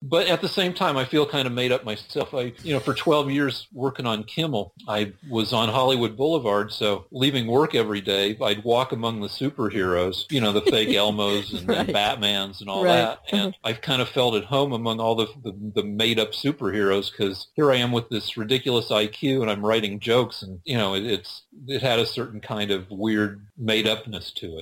But at the same time, I feel kind of made up myself. For 12 years working on Kimmel, I was on Hollywood Boulevard, so leaving work every day, I'd walk among the superheroes, the fake Elmos and, Right. and Batmans and all Right. that. And I've kind of felt at home among all the made-up superheroes, because here I am with this ridiculous IQ, and I'm writing jokes, and, it had a certain kind of weird made-upness to it.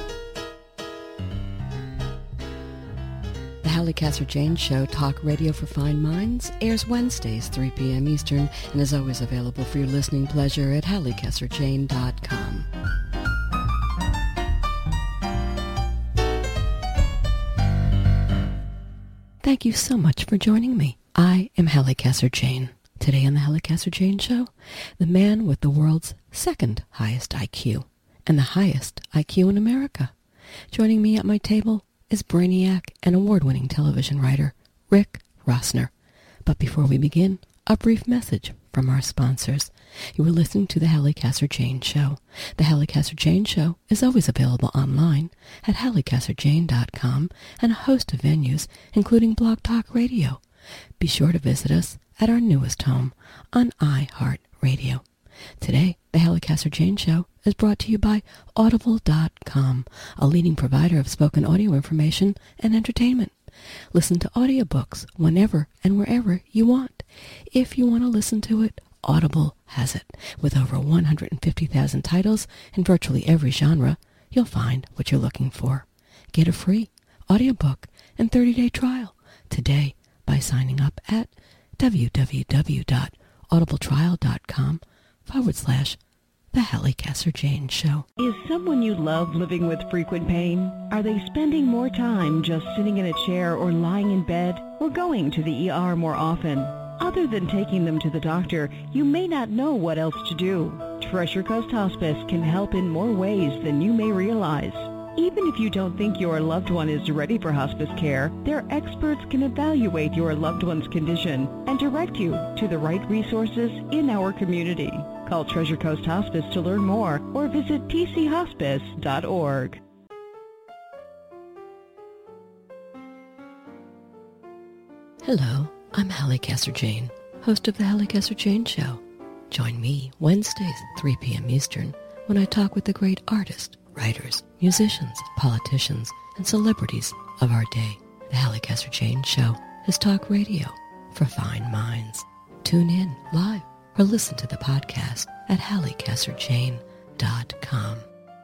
The Hallie Casser-Jane Show, talk radio for fine minds, airs Wednesdays, 3 p.m. Eastern, and is always available for your listening pleasure at HallieCasserJane.com. Thank you so much for joining me. I am Hallie Casser-Jane. Today on the Hallie Casser-Jane Show, the man with the world's second highest IQ, and the highest IQ in America. Joining me at my table is brainiac and award-winning television writer Rick Rossner. But before we begin, a brief message from our sponsors. You are listening to the Hallie Casser-Jane Show. The Hallie Casser-Jane Show is always available online at HallieCasserJane.com and a host of venues, including Blog Talk Radio. Be sure to visit us at our newest home on iHeartRadio. Today, the Hallie Casser-Jane Show is brought to you by Audible.com, a leading provider of spoken audio information and entertainment. Listen to audiobooks whenever and wherever you want. If you want to listen to it, Audible has it. With over 150,000 titles in virtually every genre, you'll find what you're looking for. Get a free audiobook and 30-day trial today by signing up at www.audibletrial.com/The Hallie Casser-Jane Show. Is someone you love living with frequent pain? Are they spending more time just sitting in a chair or lying in bed or going to the ER more often? Other than taking them to the doctor, you may not know what else to do. Treasure Coast Hospice can help in more ways than you may realize. Even if you don't think your loved one is ready for hospice care, their experts can evaluate your loved one's condition and direct you to the right resources in our community. Call Treasure Coast Hospice to learn more or visit tchospice.org. Hello, I'm Hallie Casser-Jane, host of the Hallie Casser-Jane Show. Join me Wednesdays, 3 p.m. Eastern, when I talk with the great artists, writers, musicians, politicians, and celebrities of our day. The Hallie Casser-Jane Show is talk radio for fine minds. Tune in live or listen to the podcast at HallieCasserJane.com.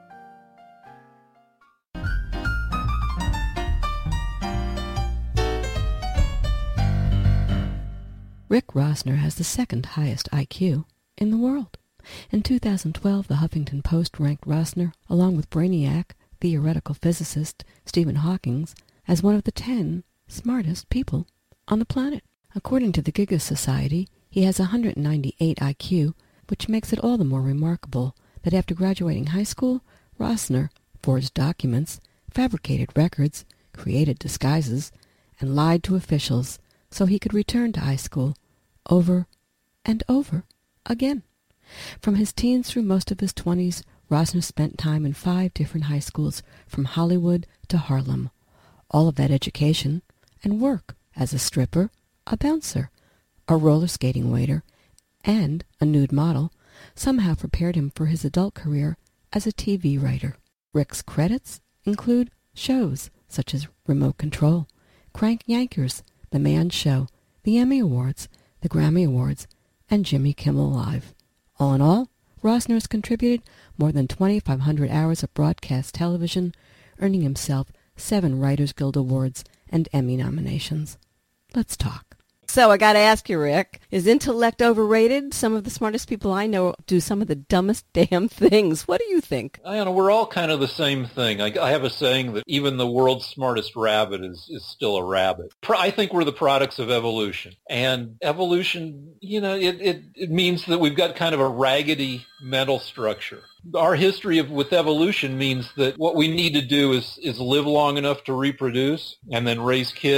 Rick Rossner has the second highest IQ in the world. In 2012, the Huffington Post ranked Rossner, along with brainiac, theoretical physicist Stephen Hawking, as one of the 10 smartest people on the planet. According to the Giga Society, he has 198 IQ, which makes it all the more remarkable that after graduating high school, Rossner forged documents, fabricated records, created disguises, and lied to officials so he could return to high school over and over again. From his teens through most of his 20s, Rossner spent time in 5 different high schools from Hollywood to Harlem. All of that education and work as a stripper, a bouncer, a roller skating waiter, and a nude model somehow prepared him for his adult career as a TV writer. Rick's credits include shows such as Remote Control, Crank Yankers, The Man Show, the Emmy Awards, the Grammy Awards, and Jimmy Kimmel Live. All in all, Rossner has contributed more than 2,500 hours of broadcast television, earning himself 7 Writers Guild Awards and Emmy nominations. Let's talk. So I got to ask you, Rick, is intellect overrated? Some of the smartest people I know do some of the dumbest damn things. What do you think? I don't know. We're all kind of the same thing. I have a saying that even the world's smartest rabbit is still a rabbit. I think we're the products of evolution. And evolution, it means that we've got kind of a raggedy mental structure. Our history with evolution means that what we need to do is live long enough to reproduce and then raise kids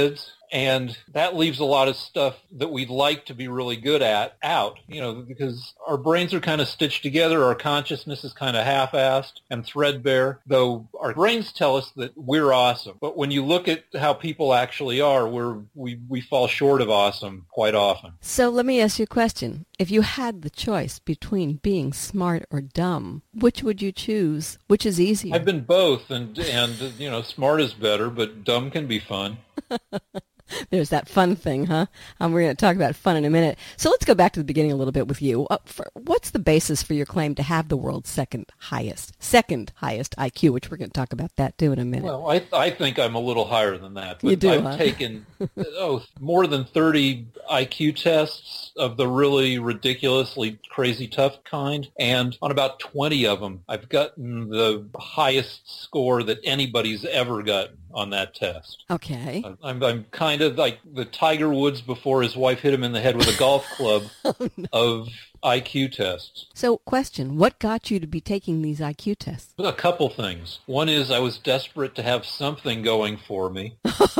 And that leaves a lot of stuff that we'd like to be really good at out, because our brains are kind of stitched together. Our consciousness is kind of half-assed and threadbare, though our brains tell us that we're awesome. But when you look at how people actually are, we fall short of awesome quite often. So let me ask you a question. If you had the choice between being smart or dumb, which would you choose? Which is easier? I've been both, and smart is better, but dumb can be fun. There's that fun thing, huh? We're going to talk about fun in a minute. So let's go back to the beginning a little bit with you. What's the basis for your claim to have the world's second highest IQ, which we're going to talk about that too in a minute. Well, I think I'm a little higher than that. But You do, I've taken more than 30 IQ tests of the really ridiculously crazy tough kind, and on about 20 of them, I've gotten the highest score that anybody's ever gotten on that test. Okay. I'm kind of like the Tiger Woods before his wife hit him in the head with a golf club of IQ tests. So, question, what got you to be taking these IQ tests? A couple things. One is I was desperate to have something going for me.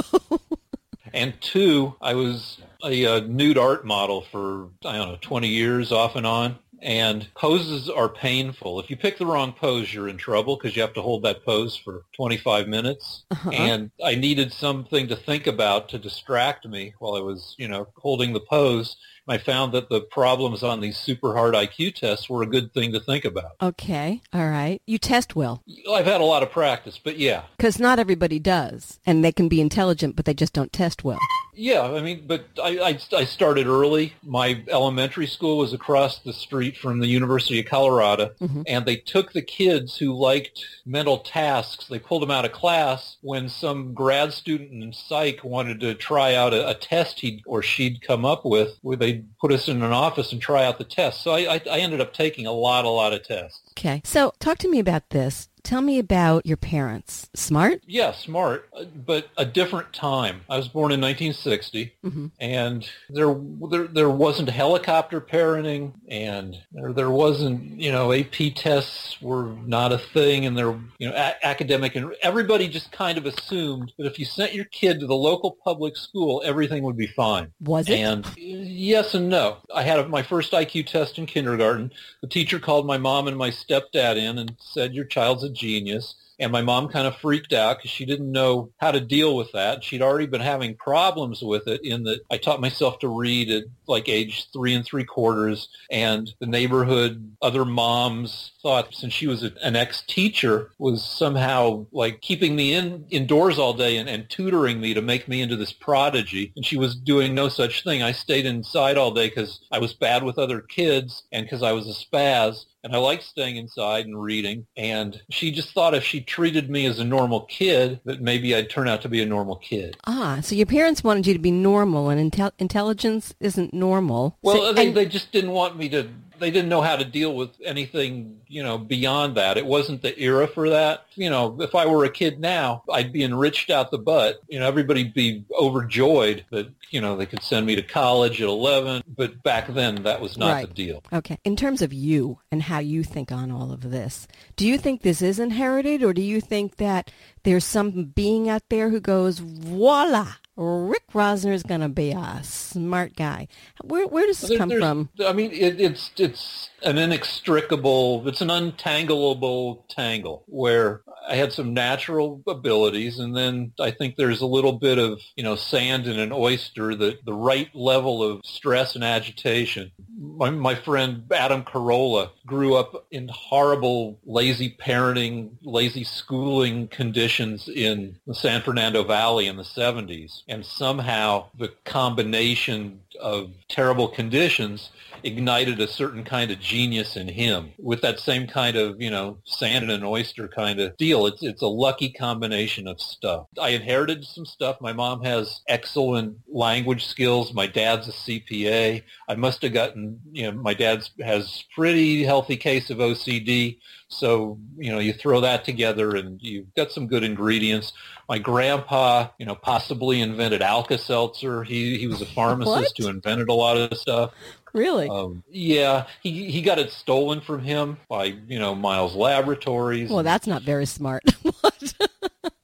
And two, I was a nude art model for, 20 years off and on. And poses are painful. If you pick the wrong pose, you're in trouble because you have to hold that pose for 25 minutes. Uh-huh. And I needed something to think about to distract me while I was, holding the pose. I found that the problems on these super hard IQ tests were a good thing to think about. Okay. All right. You test well. I've had a lot of practice, but yeah. Because not everybody does. And they can be intelligent, but they just don't test well. Yeah, but I started early. My elementary school was across the street from the University of Colorado, mm-hmm. and they took the kids who liked mental tasks. They pulled them out of class when some grad student in psych wanted to try out a test he or she'd come up with, where they put us in an office and try out the test. So I ended up taking a lot of tests. Okay. So talk to me about this. Tell me about your parents. Smart? Yeah, smart, but a different time. I was born in 1960, mm-hmm. and there wasn't helicopter parenting, and there wasn't, AP tests were not a thing, and academic, and everybody just kind of assumed that if you sent your kid to the local public school, everything would be fine. Was it? And yes and no. I had my first IQ test in kindergarten. The teacher called my mom and my stepdad in and said, "Your child's a genius." And my mom kind of freaked out because she didn't know how to deal with that. She'd already been having problems with it in that I taught myself to read at like age 3 3/4, and the neighborhood, other moms thought since she was an ex-teacher was somehow like keeping me indoors all day and tutoring me to make me into this prodigy. And she was doing no such thing. I stayed inside all day because I was bad with other kids and because I was a spaz. And I liked staying inside and reading. And she just thought if she treated me as a normal kid, that maybe I'd turn out to be a normal kid. Ah, so your parents wanted you to be normal, and intelligence isn't normal. Well, they just didn't want me to. They didn't know how to deal with anything, beyond that. It wasn't the era for that. If I were a kid now, I'd be enriched out the butt. Everybody'd be overjoyed that, they could send me to college at 11. But back then, that was not the deal. Okay. In terms of you and how you think on all of this, do you think this is inherited, or do you think that there's some being out there who goes, voila, Rick Rosner is going to be a smart guy? Where does this come from? I mean, it's an inextricable, it's an untangleable tangle where I had some natural abilities, and then I think there's a little bit of, sand in an oyster, the right level of stress and agitation. My friend Adam Carolla grew up in horrible, lazy parenting, lazy schooling conditions in the San Fernando Valley in the 70s. And somehow the combination of terrible conditions ignited a certain kind of genius in him with that same kind of, sand in an oyster kind of deal. It's a lucky combination of stuff. I inherited some stuff. My mom has excellent language skills. My dad's a CPA. I must have gotten, my dad has pretty healthy case of OCD. So, you throw that together and you've got some good ingredients. My grandpa, possibly invented Alka-Seltzer. He was a pharmacist who invented a lot of stuff. Really? Yeah. He got it stolen from him by, Miles Laboratories. Well, that's not very smart.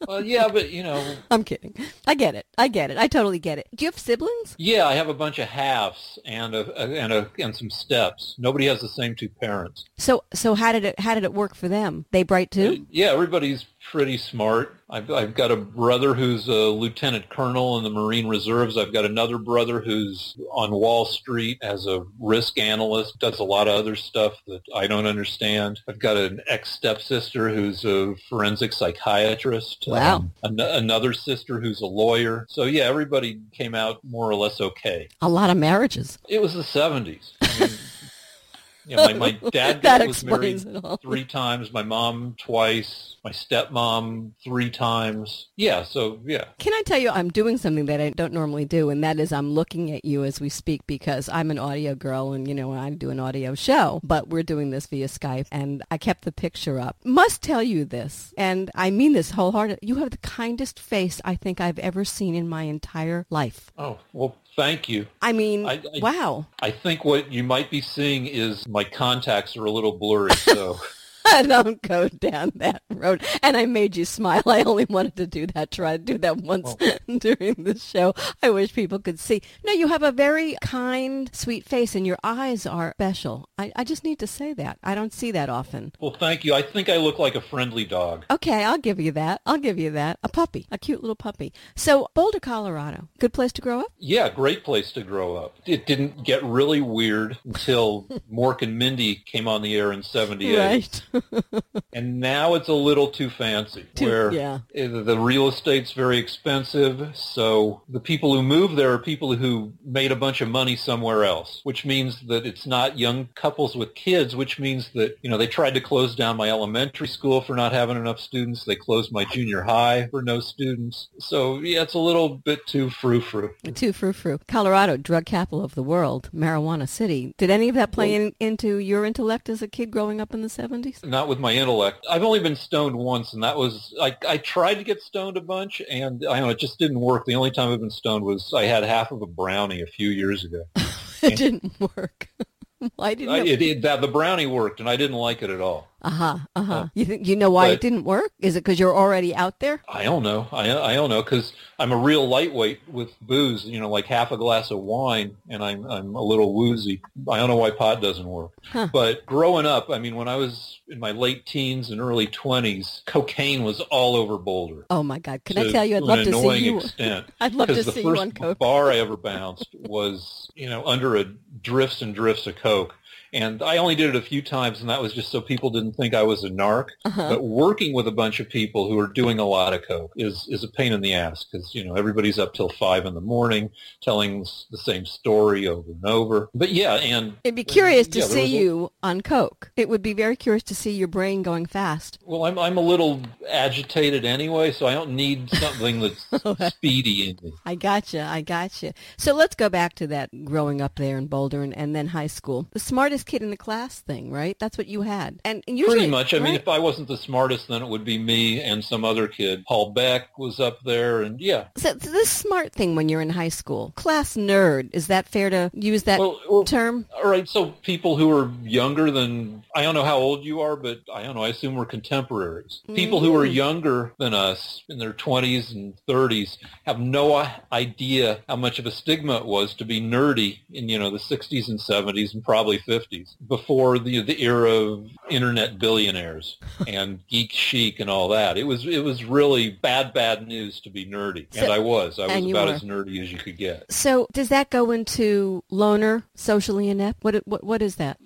Yeah, but you know. I'm kidding. I get it. I totally get it. Do you have siblings? Yeah, I have a bunch of halves and some steps. Nobody has the same two parents. So how did it work for them? They bright too? Yeah, everybody's pretty smart. I've got a brother who's a lieutenant colonel in the Marine Reserves. I've got another brother who's on Wall Street as a risk analyst, does a lot of other stuff that I don't understand. I've got an ex-stepsister who's a forensic psychiatrist. Wow. Another sister who's a lawyer. So yeah, everybody came out more or less okay. A lot of marriages. It was the 70s. I mean, you know, my dad was married 3 times, my mom twice, my stepmom 3 times. Yeah, so yeah. Can I tell you, I'm doing something that I don't normally do, and that is I'm looking at you as we speak because I'm an audio girl and, you know, I do an audio show, but we're doing this via Skype, and I kept the picture up. Must tell you this, and I mean this wholeheartedly. You have the kindest face I think I've ever seen in my entire life. Oh, well, thank you. I mean, wow. I think what you might be seeing is my contacts are a little blurry, so... Don't go down that road. And I made you smile. I only wanted to do that. Try to do that once during the show. I wish people could see. No, you have a very kind, sweet face, and your eyes are special. I just need to say that. I don't see that often. Well, thank you. I think I look like a friendly dog. Okay, I'll give you that. A puppy, a cute little puppy. So, Boulder, Colorado, good place to grow up? Yeah, great place to grow up. It didn't get really weird until Mork and Mindy came on the air in 78. Right. And now it's a little too fancy, the real estate's very expensive, so the people who move there are people who made a bunch of money somewhere else, which means that it's not young couples with kids, which means that, you know, they tried to close down my elementary school for not having enough students. They closed my junior high for no students. So, yeah, it's a little bit too frou-frou. Too frou-frou. Colorado, drug capital of the world, marijuana city. Did any of that play into your intellect as a kid growing up in the 70s? Not with my intellect. I've only been stoned once, and that was, I tried to get stoned a bunch, and I know it just didn't work. The only time I've been stoned was I had half of a brownie a few years ago. It didn't work. Why didn't it? The brownie worked, and I didn't like it at all. You know why it didn't work? Is it because you're already out there? I don't know. I don't know, because I'm a real lightweight with booze. You know, like half a glass of wine, and I'm a little woozy. I don't know why pot doesn't work. But growing up, I mean, when I was in my late teens and early 20s, cocaine was all over Boulder. Oh my God! Can I tell you? I'd love to see you. Extent. I'd love to see you on coke. The first bar I ever bounced was, you know, under a drifts and drifts of coke. And I only did it a few times, and that was just so people didn't think I was a narc. But working with a bunch of people who are doing a lot of coke is a pain in the ass because, you know, everybody's up till 5 in the morning telling the same story over and over. But yeah, and... It'd be curious to see you on coke. It would be very curious to see your brain going fast. Well, I'm a little agitated anyway, so I don't need something that's speedy in me. I gotcha. So let's go back to that growing up there in Boulder and then high school. The smartest kid in the class thing, right? That's what you had. And usually, pretty much. I mean, if I wasn't the smartest, then it would be me and some other kid. Paul Beck was up there, and yeah. So this smart thing when you're in high school, class nerd, is that fair to use that term? All right, so people who are younger than, I don't know how old you are, but I don't know, I assume we're contemporaries. People who are younger than us, in their 20s and 30s, have no idea how much of a stigma it was to be nerdy in, you know, the 60s and 70s and probably 50s. Before the era of internet billionaires and geek chic and all that. It was really bad news to be nerdy. And I was about as nerdy as you could get. So does that go into loner, socially inept? What is that?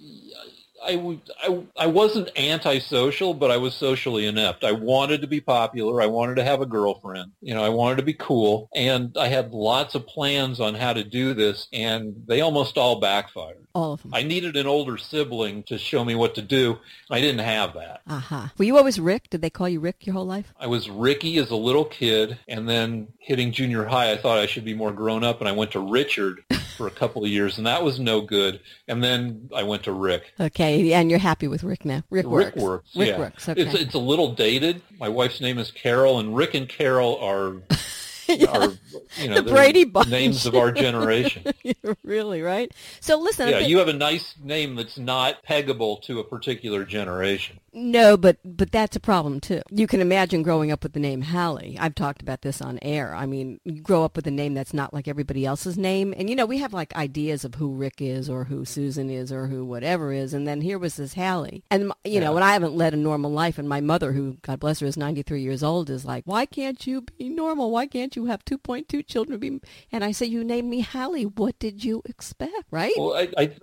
I wasn't antisocial, but I was socially inept. I wanted to be popular. I wanted to have a girlfriend. You know, I wanted to be cool. And I had lots of plans on how to do this, and they almost all backfired. All of them. I needed an older sibling to show me what to do. I didn't have that. Were you always Rick? Did they call you Rick your whole life? I was Ricky as a little kid, and then hitting junior high, I thought I should be more grown up, and I went to Richard for a couple of years, and that was no good. And then I went to Rick. Okay, and you're happy with Rick now. Rick works. Rick works, okay. It's a little dated. My wife's name is Carol, and Rick and Carol are are, the Brady Bunch. Names of our generation. Really, right? So listen. Yeah, you have a nice name that's not peggable to a particular generation. No, but that's a problem, too. You can imagine growing up with the name Hallie. I've talked about this on air. I mean, you grow up with a name that's not like everybody else's name. And, we have like ideas of who Rick is or who Susan is or who whatever is. And then here was this Hallie. And, and I haven't led a normal life. And my mother, who, God bless her, is 93 years old, is like, why can't you be normal? Why can't you have 2.2 children? And I say, you named me Hallie. What did you expect, right? Well,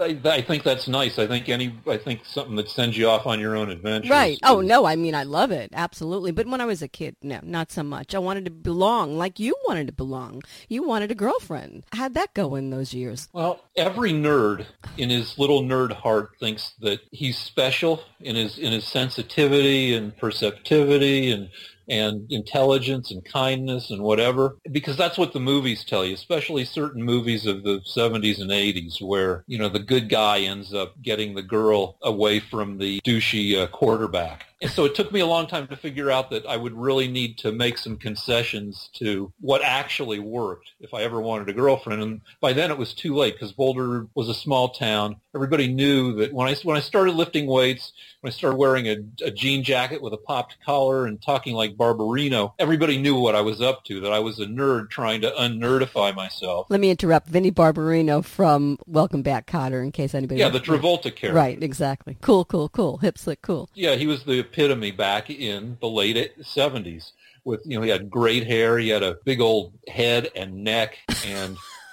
I think that's nice. I think something that sends you off on your own adventure. Right. Oh, no, I mean, I love it. Absolutely. But when I was a kid, no, not so much. I wanted to belong like you wanted to belong. You wanted a girlfriend. How'd that go in those years? Well, every nerd in his little nerd heart thinks that he's special in his sensitivity and perceptivity and intelligence and kindness and whatever, because that's what the movies tell you, especially certain movies of the 70s and 80s where, the good guy ends up getting the girl away from the douchey quarterback. And so it took me a long time to figure out that I would really need to make some concessions to what actually worked if I ever wanted a girlfriend. And by then it was too late because Boulder was a small town. Everybody knew that when I started lifting weights, when I started wearing a jean jacket with a popped collar and talking like Barbarino, everybody knew what I was up to, that I was a nerd trying to unnerdify myself. Let me interrupt. Vinnie Barbarino from Welcome Back, Kotter, in case anybody... Yeah, the Travolta character. Right, exactly. Cool. Hip, slick, cool. Yeah, he was the epitome back in the late 70s. With, he had great hair, he had a big old head and neck, and...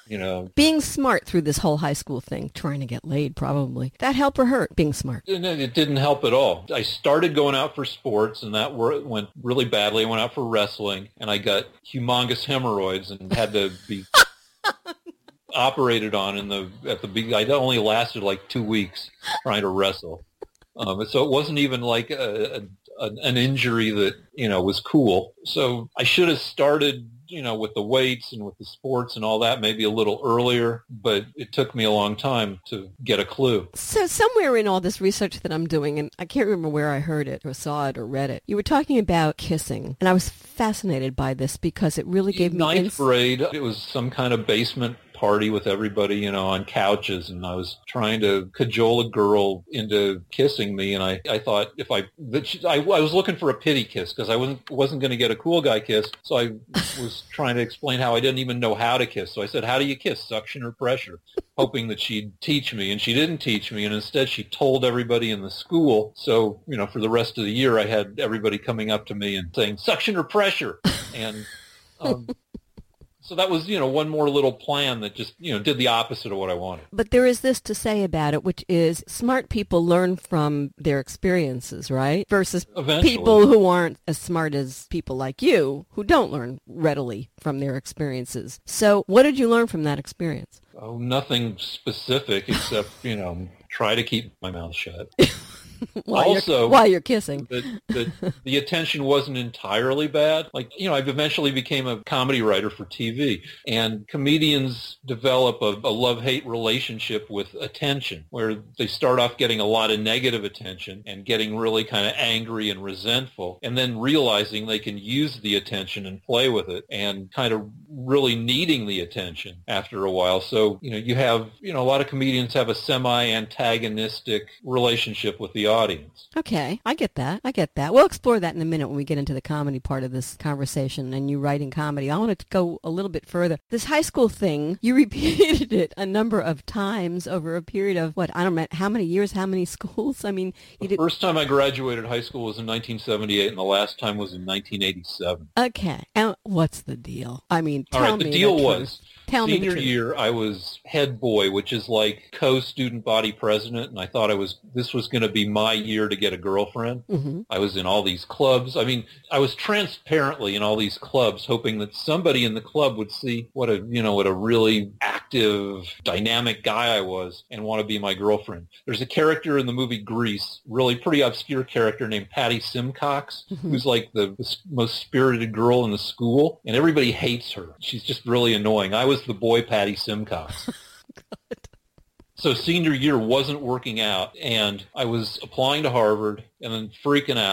Being smart through this whole high school thing, trying to get laid probably. That help or hurt, being smart? It didn't help at all. I started going out for sports, and that went really badly. I went out for wrestling, and I got humongous hemorrhoids and had to be operated on at the beginning. I only lasted like 2 weeks trying to wrestle. So it wasn't even like an injury that, was cool. So I should have started with the weights and with the sports and all that maybe a little earlier, but it took me a long time to get a clue. So somewhere in all this research that I'm doing, and I can't remember where I heard it or saw it or read it, you were talking about kissing, and I was fascinated by this because it really gave me... Ninth grade, it was some kind of basement party with everybody, on couches, and I was trying to cajole a girl into kissing me, and I thought I was looking for a pity kiss because I wasn't going to get a cool guy kiss, so I was trying to explain how I didn't even know how to kiss. So I said, how do you kiss, suction or pressure? Hoping that she'd teach me, and she didn't teach me, and instead she told everybody in the school. So, for the rest of the year, I had everybody coming up to me and saying, suction or pressure? And so that was, one more little plan that just, did the opposite of what I wanted. But there is this to say about it, which is smart people learn from their experiences, right? Versus Eventually. People who aren't as smart as people like you, who don't learn readily from their experiences. So what did you learn from that experience? Oh, nothing specific except, try to keep my mouth shut. while you're kissing. The attention wasn't entirely bad. Like, I've eventually became a comedy writer for TV, and comedians develop a love-hate relationship with attention, where they start off getting a lot of negative attention and getting really kind of angry and resentful, and then realizing they can use the attention and play with it, and kind of really needing the attention after a while. So, you have, a lot of comedians have a semi-antagonistic relationship with the audience. Okay, I get that. We'll explore that in a minute when we get into the comedy part of this conversation and you writing comedy. I want to go a little bit further. This high school thing, you repeated it a number of times over a period of, I don't know, how many years, how many schools? I mean, the first time I graduated high school was in 1978, and the last time was in 1987. Okay, and what's the deal? I mean, tell me. All right, the deal was, senior year, I was head boy, which is like co-student body president, and I thought this was going to be my year to get a girlfriend. Mm-hmm. I was in all these clubs. I mean, I was transparently in all these clubs, hoping that somebody in the club would see what a really active, dynamic guy I was and want to be my girlfriend. There's a character in the movie Grease, really pretty obscure character named Patty Simcox, Mm-hmm. who's like the most spirited girl in the school, and everybody hates her. She's just really annoying. I was the boy Patty Simcox. So senior year wasn't working out, and I was applying to Harvard and then freaking out,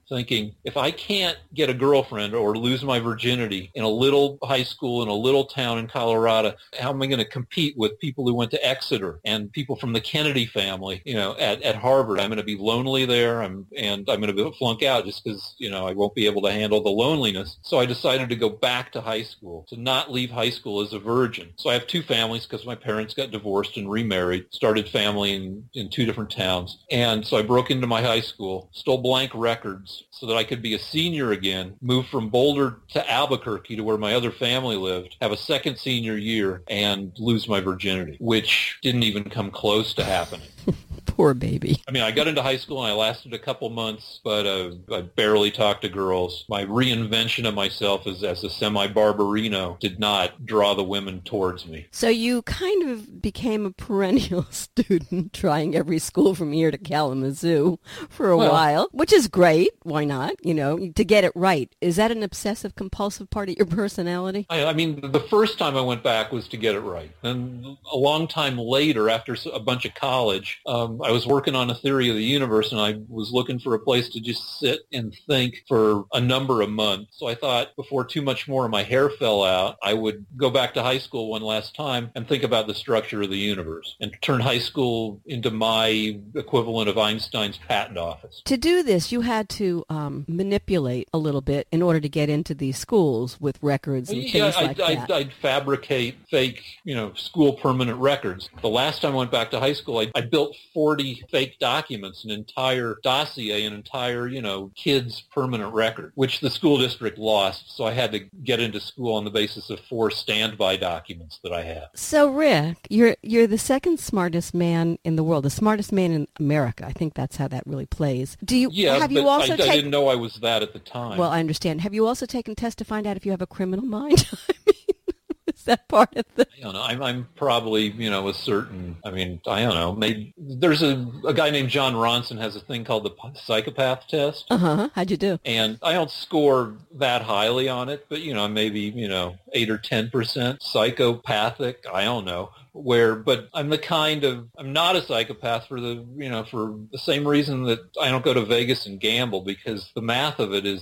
thinking, if I can't get a girlfriend or lose my virginity in a little high school in a little town in Colorado, how am I going to compete with people who went to Exeter and people from the Kennedy family, at Harvard? I'm going to be lonely there, and I'm going to flunk out just because, I won't be able to handle the loneliness. So I decided to go back to high school, to not leave high school as a virgin. So I have two families because my parents got divorced and remarried, started family in two different towns. And so I broke into my high school, stole blank records so that I could be a senior again, move from Boulder to Albuquerque to where my other family lived, have a second senior year, and lose my virginity, which didn't even come close to happening. Poor baby. I mean, I got into high school and I lasted a couple months, but I barely talked to girls. My reinvention of myself as a semi-barbarino did not draw the women towards me. So you kind of became a perennial student, trying every school from here to Kalamazoo for a while, which is great. Why not? To get it right. Is that an obsessive compulsive part of your personality? I mean, the first time I went back was to get it right. And a long time later, after a bunch of college, I was working on a theory of the universe, and I was looking for a place to just sit and think for a number of months. So I thought before too much more of my hair fell out, I would go back to high school one last time and think about the structure of the universe and turn high school into my equivalent of Einstein's patent office. To do this, you had to manipulate a little bit in order to get into these schools with records and things like that. I'd fabricate fake, school permanent records. The last time I went back to high school, I built 40 fake documents, an entire dossier, an entire, kids' permanent record, which the school district lost. So I had to get into school on the basis of 4 standby documents that I had. So, Rick, you're the second smartest man in the world, the smartest man in America. I think that's how that really plays. I didn't know I was that at the time. Well, I understand. Have you also taken tests to find out if you have a criminal mind? Is that part of the... I don't know. I'm probably, a certain, I don't know. Maybe there's a guy named John Ronson has a thing called the psychopath test. Uh-huh. How'd you do? And I don't score that highly on it, but, maybe, 8 or 10% psychopathic. I don't know. But I'm not a psychopath for the same reason that I don't go to Vegas and gamble, because the math of it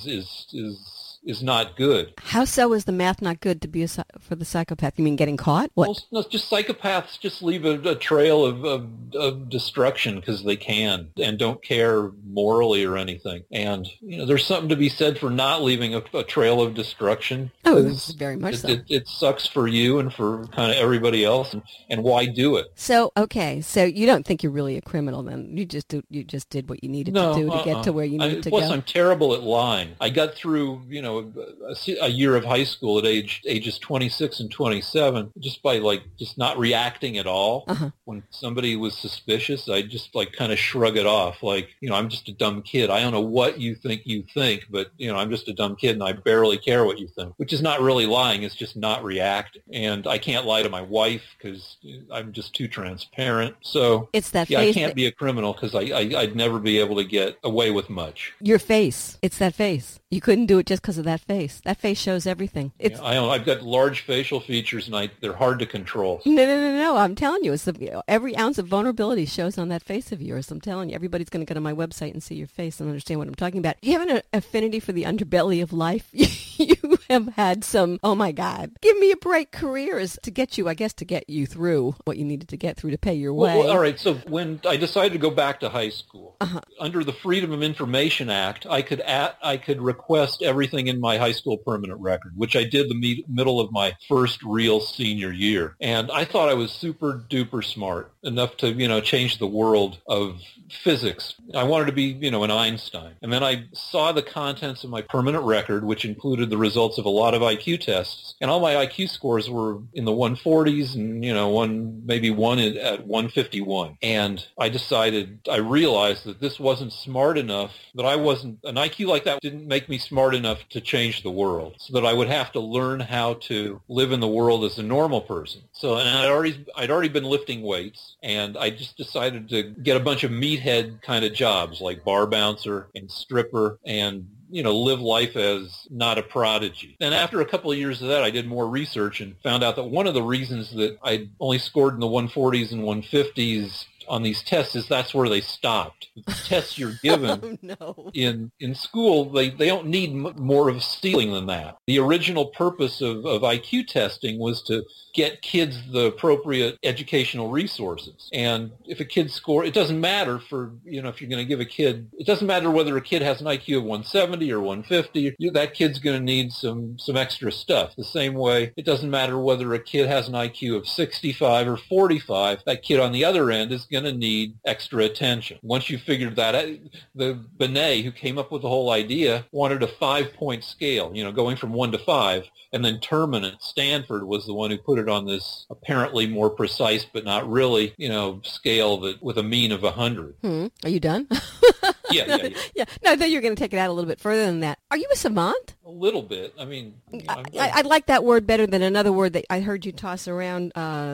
is not good. How so is the math not good to be for the psychopath? You mean getting caught? What? Well, no, just psychopaths just leave a trail of destruction because they can and don't care morally or anything. And, there's something to be said for not leaving a trail of destruction. Oh, very much so. It sucks for you and for kind of everybody else. And why do it? So, okay. So you don't think you're really a criminal then? You just did what you needed to do to get to where you need to go? Plus, I'm terrible at lying. I got through, a year of high school at ages 26 and 27 just by just not reacting at all. Uh-huh. When somebody was suspicious, I just kind of shrug it off. I'm just a dumb kid. I don't know what you think, but I'm just a dumb kid and I barely care what you think, which is not really lying. It's just not reacting. And I can't lie to my wife because I'm just too transparent. So it's that face. I can't be a criminal because I'd never be able to get away with much. Your face. It's that face. You couldn't do it just because of that face. That face shows everything. I've got large facial features, and they're hard to control. No. I'm telling you, every ounce of vulnerability shows on that face of yours. I'm telling you, everybody's going to go to my website and see your face and understand what I'm talking about. Do you have an affinity for the underbelly of life? You have had some, oh my God, give me a break careers to get you through what you needed to get through to pay your way. Well, all right. So when I decided to go back to high school, under the Freedom of Information Act, I could request everything in my high school permanent record, which I did the middle of my first real senior year. And I thought I was super duper smart enough to, change the world of physics. I wanted to be, an Einstein. And then I saw the contents of my permanent record, which included the results of a lot of IQ tests. And all my IQ scores were in the 140s and, maybe one at 151. And I realized that this wasn't smart enough, that an IQ like that didn't make me smart enough to change the world, so that I would have to learn how to live in the world as a normal person. And I'd already been lifting weights, and I just decided to get a bunch of meathead kind of jobs like bar bouncer and stripper and live life as not a prodigy. And after a couple of years of that, I did more research and found out that one of the reasons that I only scored in the 140s and 150s on these tests is that's where they stopped. The tests you're given in school, they don't need more of stealing than that. The original purpose of IQ testing was to get kids the appropriate educational resources. And if a kid it doesn't matter for, if you're going to give a kid, it doesn't matter whether a kid has an IQ of 170 or 150, that kid's going to need some extra stuff. The same way, it doesn't matter whether a kid has an IQ of 65 or 45, that kid on the other end is going to need extra attention. Once you figured that out, the Binet, who came up with the whole idea, wanted a 5-point scale, going from 1 to 5, and then Terman, Stanford, was the one who put it on this apparently more precise but not really, scale that with a mean of 100. Are you done? Yeah. No, I thought you were going to take it out a little bit further than that. Are you a savant? A little bit. I mean, I like that word better than another word that I heard you toss around.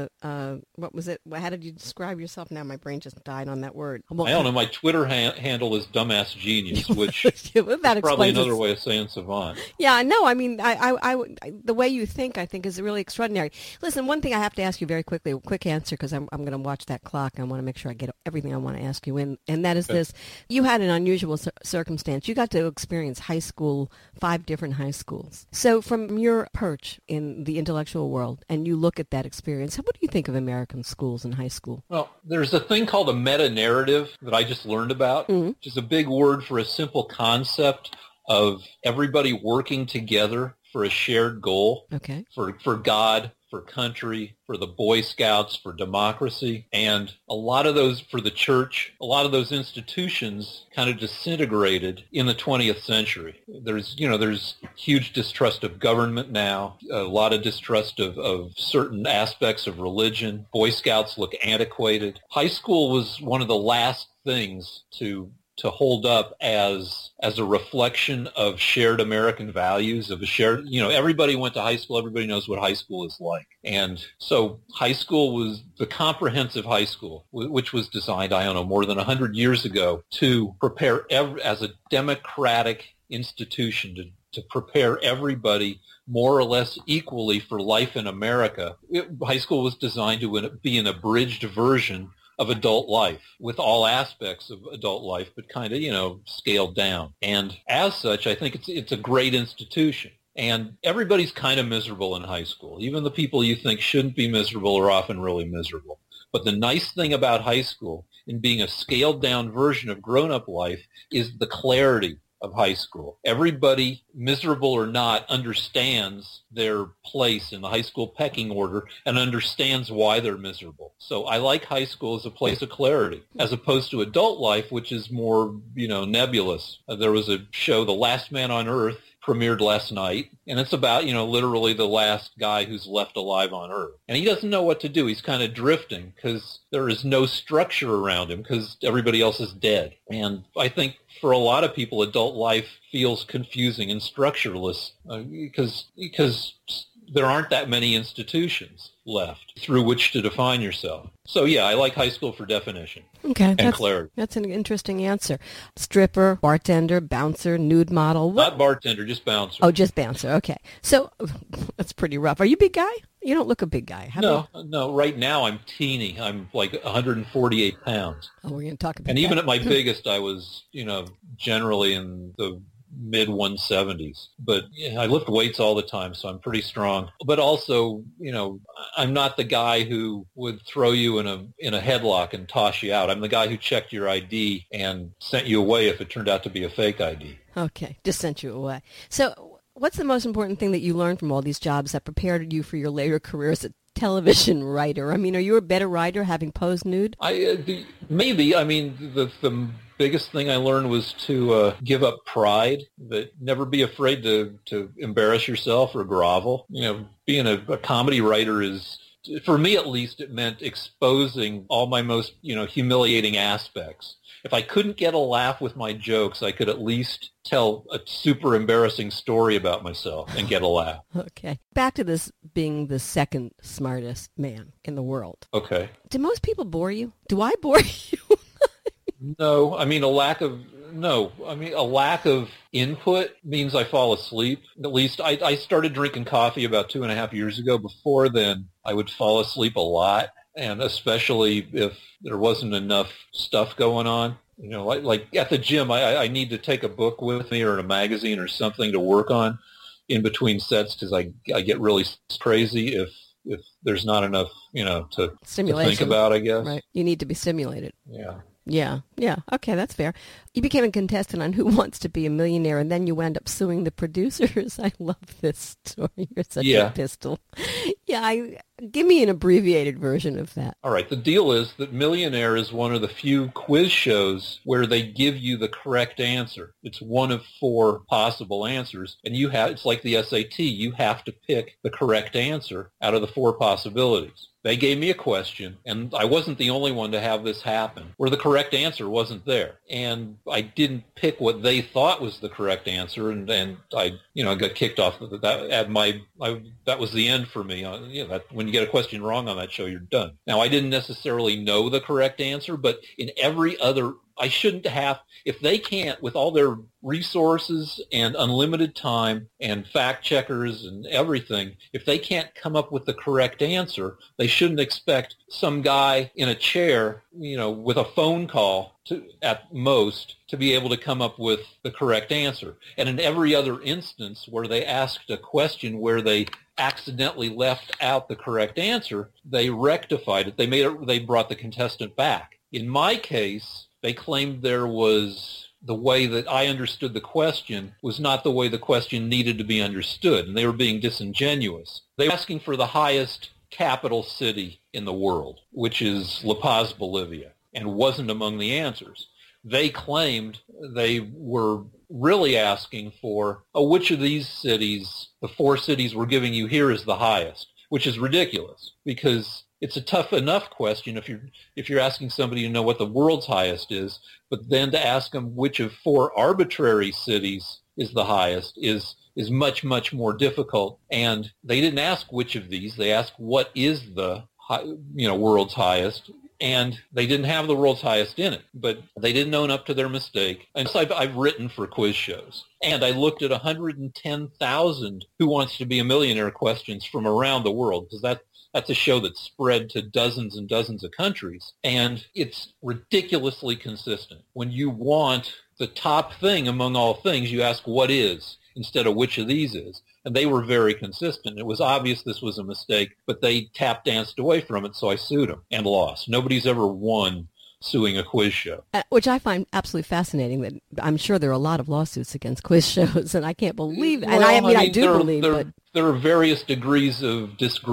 What was it? How did you describe yourself? Now my brain just died on that word. I don't know. My Twitter handle is dumbass genius, which that is probably another way of saying savant. Yeah, no. I mean, I the way you think, I think, is really extraordinary. Listen, one thing I have to ask you very quickly, a quick answer, because I'm going to watch that clock. I want to make sure I get everything I want to ask you in, and that is this: you had an unusual circumstance. You got to experience high school, 5 different high schools. So from your perch in the intellectual world, and you look at that experience, what do you think of American schools and high school? Well, there's a thing called a meta-narrative that I just learned about, which is a big word for a simple concept of everybody working together for a shared goal, for God, for country, for the Boy Scouts, for democracy. And a lot of those, for the church, a lot of those institutions kind of disintegrated in the 20th century. There's huge distrust of government now, a lot of distrust of certain aspects of religion. Boy Scouts look antiquated. High school was one of the last things to hold up as a reflection of shared American values, of a shared, everybody went to high school, everybody knows what high school is like. And so high school was the comprehensive high school, which was designed, more than 100 years ago to prepare as a democratic institution to prepare everybody more or less equally for life in America. High school was designed to be an abridged version of adult life, with all aspects of adult life, but kind of, scaled down. And as such, I think it's a great institution. And everybody's kind of miserable in high school. Even the people you think shouldn't be miserable are often really miserable. But the nice thing about high school, in being a scaled-down version of grown-up life, is the clarity of high school. Everybody, miserable or not, understands their place in the high school pecking order and understands why they're miserable. So I like high school as a place of clarity, as opposed to adult life, which is more, nebulous. There was a show, The Last Man on Earth, premiered last night, and it's about, literally the last guy who's left alive on Earth. And he doesn't know what to do. He's kind of drifting because there is no structure around him because everybody else is dead. And I think for a lot of people, adult life feels confusing and structureless because there aren't that many institutions left through which to define yourself. So yeah, I like high school for definition. Okay, and clarity. That's an interesting answer. Stripper, bartender, bouncer, nude model. Not bartender, just bouncer. Oh, just bouncer. Okay. So that's pretty rough. Are you a big guy? You don't look a big guy. No. Right now I'm teeny. I'm like 148 pounds. Oh, we're going to talk about that. And even at my biggest, I was, generally in the mid 170s, but I lift weights all the time, so I'm pretty strong. But also, I'm not the guy who would throw you in a headlock and toss you out. I'm the guy who checked your ID and sent you away if it turned out to be a fake ID. Okay, just sent you away. So what's the most important thing that you learned from all these jobs that prepared you for your later career as a television writer? I mean, are you a better writer having posed nude? Maybe. I mean, the biggest thing I learned was to give up pride, that never be afraid to embarrass yourself or grovel. Being a comedy writer is, for me at least, it meant exposing all my most, humiliating aspects. If I couldn't get a laugh with my jokes, I could at least tell a super embarrassing story about myself and get a laugh. Okay. Back to this being the second smartest man in the world. Okay. Do most people bore you? Do I bore you? No. I mean, a lack of input means I fall asleep. At least I started drinking coffee about 2.5 years ago. Before then, I would fall asleep a lot. And especially if there wasn't enough stuff going on. Like at the gym, I need to take a book with me or a magazine or something to work on in between sets because I get really crazy if there's not enough, to think about, I guess. Right. You need to be stimulated. Yeah. Yeah. Okay, that's fair. You became a contestant on Who Wants to Be a Millionaire, and then you end up suing the producers. I love this story. You're such a pistol. Yeah, give me an abbreviated version of that. All right. The deal is that Millionaire is one of the few quiz shows where they give you the correct answer. It's one of 4 possible answers, and it's like the SAT. You have to pick the correct answer out of the 4 possibilities. They gave me a question, and I wasn't the only one to have this happen, where the correct answer wasn't there. And I didn't pick what they thought was the correct answer, and I got kicked off. That was the end for me. When you get a question wrong on that show, you're done. Now, I didn't necessarily know the correct answer, but in every other I shouldn't have, if they can't, with all their resources and unlimited time and fact checkers and everything, if they can't come up with the correct answer, they shouldn't expect some guy in a chair, with a phone call at most to be able to come up with the correct answer. And in every other instance where they asked a question where they accidentally left out the correct answer, they rectified it. They brought the contestant back. In my case, they claimed the way that I understood the question was not the way the question needed to be understood, and they were being disingenuous. They were asking for the highest capital city in the world, which is La Paz, Bolivia, and wasn't among the answers. They claimed they were really asking for which of these cities, the 4 cities we're giving you here, is the highest, which is ridiculous because it's a tough enough question if you're asking somebody to know what the world's highest is, but then to ask them which of 4 arbitrary cities is the highest is much, much more difficult. And they didn't ask which of these. They asked what is the world's highest. And they didn't have the world's highest in it, but they didn't own up to their mistake. And so I've written for quiz shows, and I looked at 110,000 Who Wants to Be a Millionaire questions from around the world, because that's a show that's spread to dozens and dozens of countries, and it's ridiculously consistent. When you want the top thing among all things, you ask what is instead of which of these is. And they were very consistent. It was obvious this was a mistake, but they tap danced away from it, so I sued them and lost. Nobody's ever won suing a quiz show. Which I find absolutely fascinating. That I'm sure there are a lot of lawsuits against quiz shows, and I can't believe that. Well, and I do believe that. There are various degrees of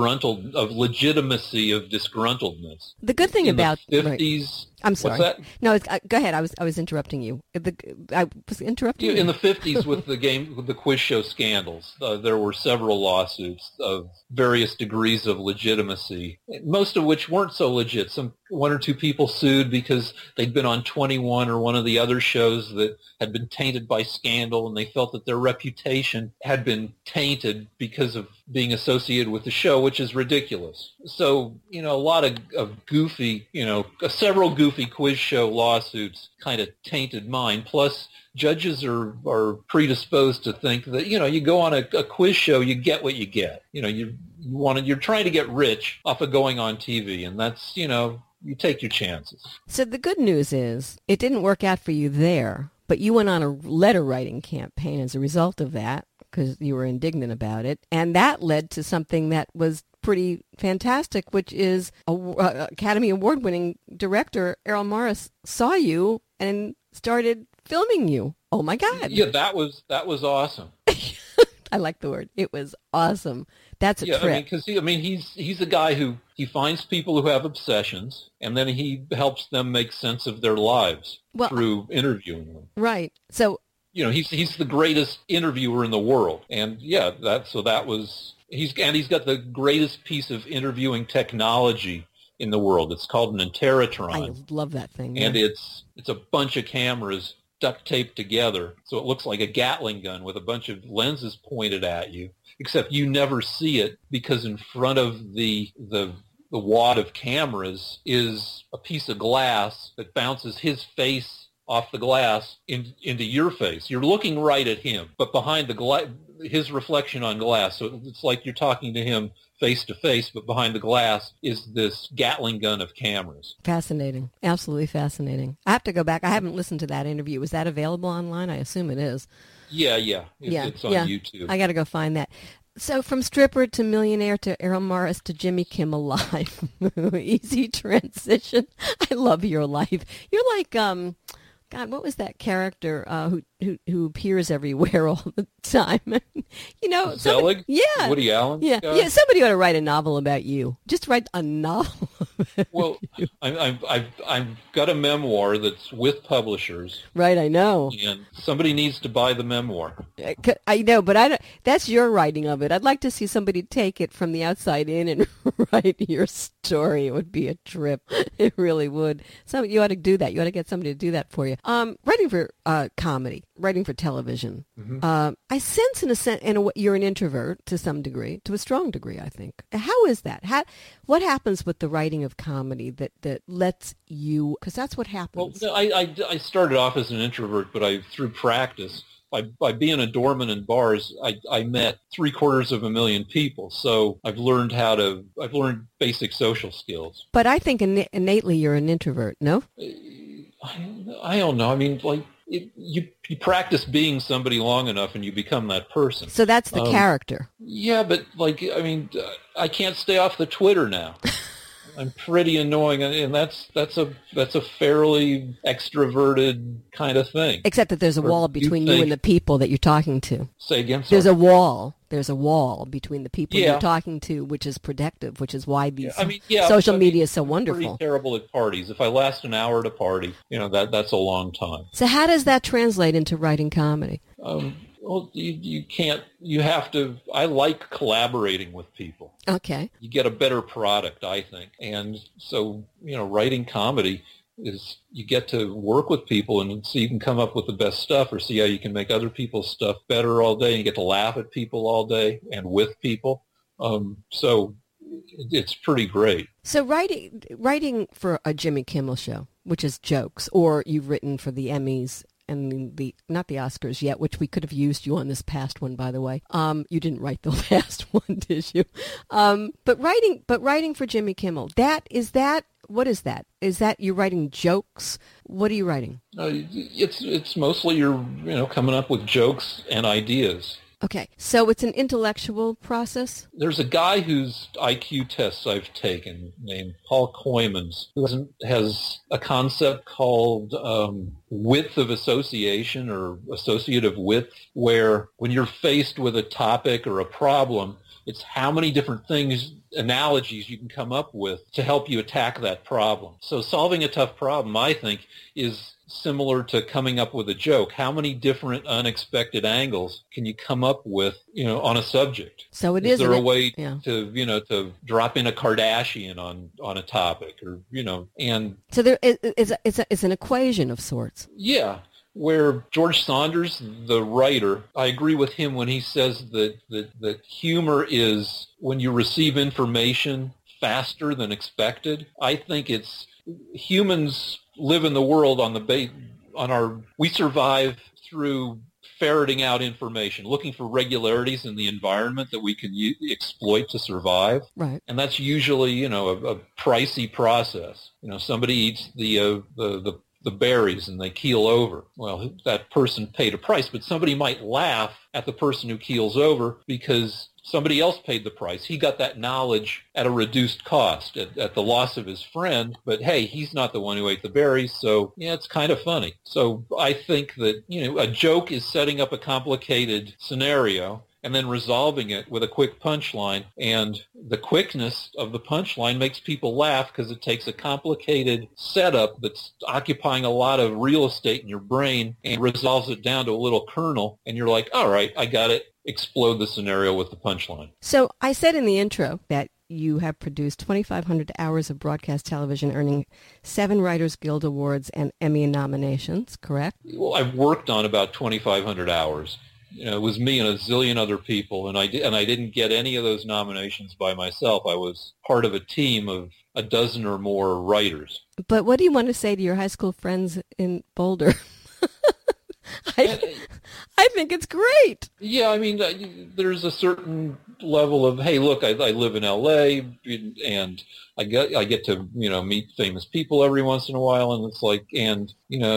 legitimacy of disgruntledness. The good thing about the 50s. I'm sorry. What's that? No, go ahead. I was interrupting you. I was interrupting you. In the 50s with the quiz show scandals, there were several lawsuits of various degrees of legitimacy, most of which weren't so legit. 1 or 2 people sued because they'd been on 21 or one of the other shows that had been tainted by scandal, and they felt that their reputation had been tainted because of being associated with the show, which is ridiculous. So, a lot of goofy, several goofy quiz show lawsuits kind of tainted mine. Plus, judges are predisposed to think that, you go on a quiz show, you get what you get. You're trying to get rich off of going on TV, and that's, you take your chances. So the good news is it didn't work out for you there, but you went on a letter writing campaign as a result of that because you were indignant about it. And that led to something that was pretty fantastic, which is Academy Award-winning director Errol Morris saw you and started filming you. Oh, my God. Yeah, that was awesome. I like the word. It was awesome. That's a trip. Because he's a guy who he finds people who have obsessions, and then he helps them make sense of their lives through interviewing them. Right. So he's the greatest interviewer in the world, and he's got the greatest piece of interviewing technology in the world. It's called an Interrotron. I love that thing. And it's a bunch of cameras duct taped together, so it looks like a Gatling gun with a bunch of lenses pointed at you, except you never see it because in front of the wad of cameras is a piece of glass that bounces his face off the glass into your face. You're looking right at him, but behind his reflection on glass, so it's like you're talking to him face to face, but behind the glass is this Gatling gun of cameras. Fascinating. Absolutely fascinating. I have to go back. I haven't listened to that interview. Is that available online? I assume it is. Yeah. It's on YouTube. I got to go find that. So from stripper to millionaire to Errol Morris to Jimmy Kimmel Live. Easy transition. I love your life. You're like, God, what was that character who appears everywhere all the time? Zelig? Yeah. Woody Allen? Yeah. guy? Yeah, somebody ought to write a novel about you. Just write a novel about Well, you. I've got a memoir that's with publishers, Right, I know. and somebody needs to buy the memoir. I know, but I don't, that's your writing of it. I'd like to see somebody take it from the outside in and write your story. It would be a trip. It really would. So you ought to do that. You ought to get somebody to do that for you. Writing for comedy, writing for television. Mm-hmm. I sense in a way, you're an introvert to some degree, to a strong degree, I think. How is that? What happens with the writing of comedy that lets you, because that's what happens. Well, I started off as an introvert, but through practice, by being a doorman in bars, I met 750,000 people. So I've learned basic social skills. But I think innately you're an introvert, no? I don't know. I mean, like you practice being somebody long enough, and you become that person. So that's the character. Yeah, but I can't stay off the Twitter now. I'm pretty annoying, and that's a fairly extroverted kind of thing. Except that there's a wall between you and the people that you're talking to. Say again. Sorry. There's a wall. There's a wall between the people Yeah. you're talking to, which is protective, which is why these Yeah, social media is so I'm wonderful. pretty terrible at parties. If I last an hour at a party, that's a long time. So how does that translate into writing comedy? Well, you can't. You have to. I like collaborating with people. Okay. You get a better product, I think. And so, writing comedy is you get to work with people and so you can come up with the best stuff or see how you can make other people's stuff better all day. And you get to laugh at people all day and with people. So it's pretty great. So writing for a Jimmy Kimmel show, which is jokes, or you've written for the Emmys and not the Oscars yet, which we could have used you on this past one, by the way. You didn't write the last one, did you? But writing for Jimmy Kimmel, what is that? Is that you're writing jokes? What are you writing? It's mostly you're coming up with jokes and ideas. Okay, so it's an intellectual process? There's a guy whose IQ tests I've taken named Paul Koymans, who has a concept called width of association or associative width, where when you're faced with a topic or a problem, it's how many different analogies you can come up with to help you attack that problem. So solving a tough problem, I think, is similar to coming up with a joke. How many different unexpected angles can you come up with, on a subject? So is there a way to drop in a Kardashian on a topic, or and so it's an equation of sorts. Yeah. Where George Saunders, the writer, I agree with him when he says that humor is when you receive information faster than expected. I think humans live in the world we survive through ferreting out information, looking for regularities in the environment that we can exploit to survive. Right. And that's usually, a pricey process. Somebody eats the berries and they keel over. Well, that person paid a price, but somebody might laugh at the person who keels over because somebody else paid the price. He got that knowledge at a reduced cost, at the loss of his friend, but hey, he's not the one who ate the berries, so yeah, it's kind of funny. So I think that, a joke is setting up a complicated scenario and then resolving it with a quick punchline. And the quickness of the punchline makes people laugh because it takes a complicated setup that's occupying a lot of real estate in your brain and resolves it down to a little kernel. And you're like, all right, I got it. Explode the scenario with the punchline. So I said in the intro that you have produced 2,500 hours of broadcast television, earning 7 Writers Guild Awards and Emmy nominations, correct? Well, I've worked on about 2,500 hours. It was me and a zillion other people, and I didn't get any of those nominations by myself. I was part of a team of a dozen or more writers. But what do you want to say to your high school friends in Boulder? I think it's great. Yeah, I mean, there's a certain level of, hey, look, I live in L.A. and I get to meet famous people every once in a while, and it's like, and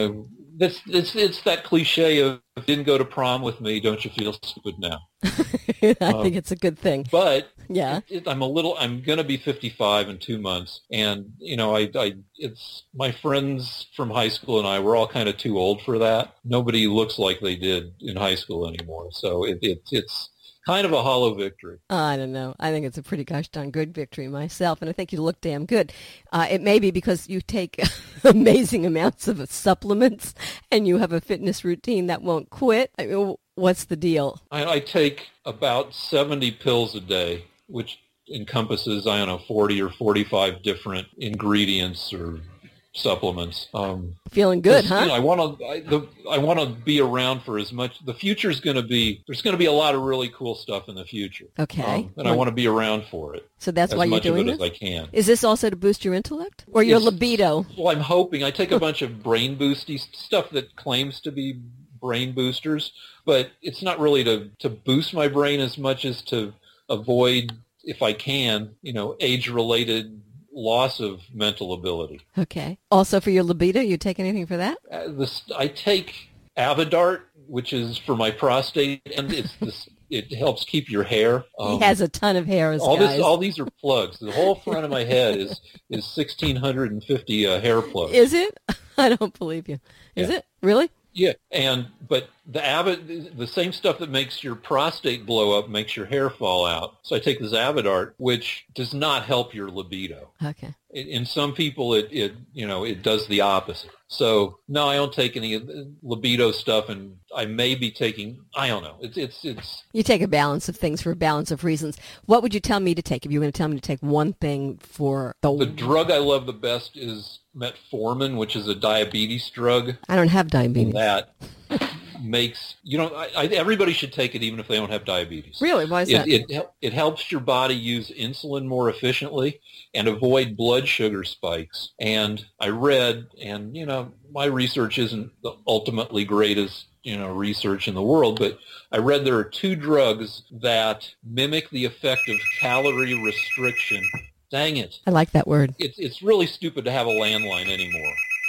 it's that cliche of, if you didn't go to prom with me, don't you feel stupid now? I think it's a good thing. But yeah, I'm going to be 55 in 2 months, and it's my friends from high school and I, we're all kind of too old for that. Nobody looks like they did in high school anymore, so it's kind of a hollow victory. I don't know. I think it's a pretty gosh darn good victory myself, and I think you look damn good. It may be because you take amazing amounts of supplements and you have a fitness routine that won't quit. I mean, what's the deal? I take about 70 pills a day, which encompasses, 40 or 45 different ingredients or supplements. Feeling good, huh? I want to be around for as much. The future is going to be, there's going to be a lot of really cool stuff in the future. Okay. And I want to be around for it. So that's why you're doing this? As much of it as I can. Is this also to boost your intellect or your libido? Well, I'm hoping. I take a bunch of brain boosty stuff that claims to be brain boosters, but it's not really to boost my brain as much as to avoid, if I can, age-related loss of mental ability. Okay. Also for your libido, you take anything for that? I take Avodart, which is for my prostate, and it helps keep your hair. He has a ton of hair, guys. All these are plugs. The whole front of my head is 1,650 hair plugs. Is it? I don't believe you. Is it? Really? Yeah, but the same stuff that makes your prostate blow up makes your hair fall out. So I take this Avodart, which does not help your libido. Okay. In some people, it does the opposite. So no, I don't take any libido stuff, and I may be taking. I don't know. It's. You take a balance of things for a balance of reasons. What would you tell me to take if you were going to tell me to take one thing for the drug I love the best is metformin, which is a diabetes drug. I don't have diabetes. That makes everybody should take it even if they don't have diabetes. Really? Why is that? It helps your body use insulin more efficiently and avoid blood sugar spikes. And I read, and my research isn't the ultimately greatest research in the world, but I read there are 2 drugs that mimic the effect of calorie restriction. Dang it. I like that word. It's really stupid to have a landline anymore.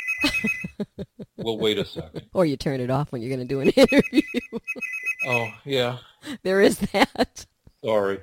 Well, wait a second. Or you turn it off when you're going to do an interview. Oh, yeah. There is that. Sorry.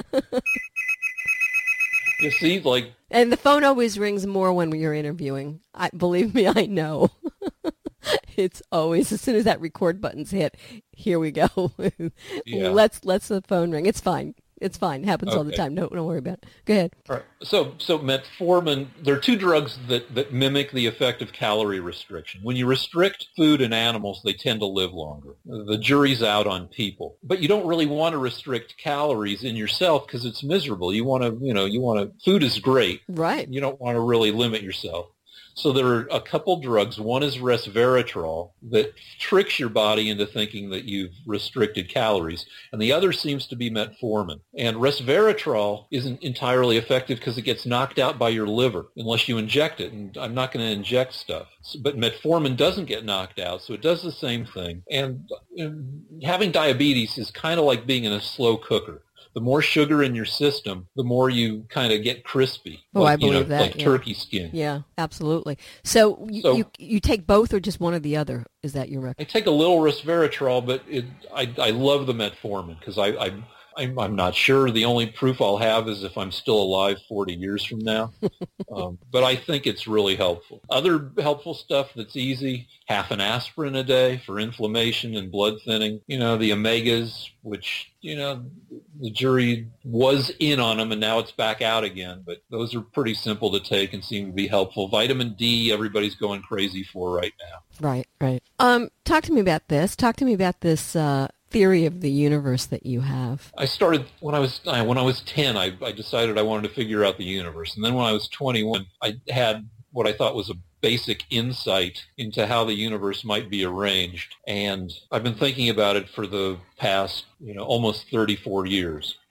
You see, And the phone always rings more when you're interviewing. Believe me, I know. It's always, as soon as that record button's hit, here we go. Yeah. Let's the phone ring. It's fine. It's fine. It happens all the time. Don't worry about it. Go ahead. All right. So metformin, there are 2 drugs that mimic the effect of calorie restriction. When you restrict food in animals, they tend to live longer. The jury's out on people. But you don't really want to restrict calories in yourself because it's miserable. You want to, food is great. Right. You don't want to really limit yourself. So there are a couple drugs. One is resveratrol that tricks your body into thinking that you've restricted calories. And the other seems to be metformin. And resveratrol isn't entirely effective because it gets knocked out by your liver unless you inject it. And I'm not going to inject stuff. But metformin doesn't get knocked out, so it does the same thing. And having diabetes is kind of like being in a slow cooker. The more sugar in your system, the more you kind of get crispy. Oh, I believe that. Like turkey skin. Yeah, absolutely. So you take both or just one or the other? Is that your record? I take a little resveratrol, but I love the metformin because I'm not sure. The only proof I'll have is if I'm still alive 40 years from now. But I think it's really helpful. Other helpful stuff that's easy, half an aspirin a day for inflammation and blood thinning. The omegas, which, the jury was in on them and now it's back out again. But those are pretty simple to take and seem to be helpful. Vitamin D, everybody's going crazy for right now. Right. Talk to me about this. Theory of the universe that you have. I started when I was 10. I decided I wanted to figure out the universe, and then when I was 21, I had what I thought was a basic insight into how the universe might be arranged, and I've been thinking about it for the past almost 34 years.